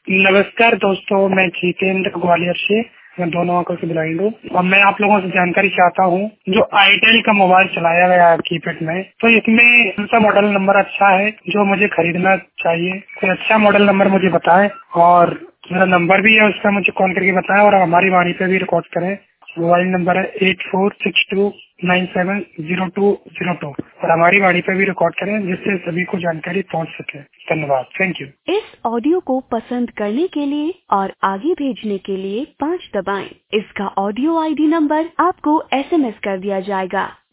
नमस्कार दोस्तों, मैं जितेंद्र ग्वालियर से। मैं दोनों आंखों से ब्लाइंड हूँ और मैं आप लोगों से जानकारी चाहता हूँ। जो आईटेल का मोबाइल चलाया गया है कीपैड में, तो इसमें कौन सा मॉडल नंबर अच्छा है जो मुझे खरीदना चाहिए? कोई अच्छा मॉडल नंबर मुझे बताएं और मेरा नंबर भी है, उसका मुझे कॉल करके बताएं और हमारी वाणी पे भी रिकॉर्ड करें। मोबाइल नंबर है 8462970202 और हमारी वाणी पे भी रिकॉर्ड करें जिससे सभी को जानकारी पहुंच सके। धन्यवाद, थैंक यू। इस ऑडियो को पसंद करने के लिए और आगे भेजने के लिए 5 दबाएं। इसका ऑडियो आईडी नंबर आपको SMS कर दिया जाएगा।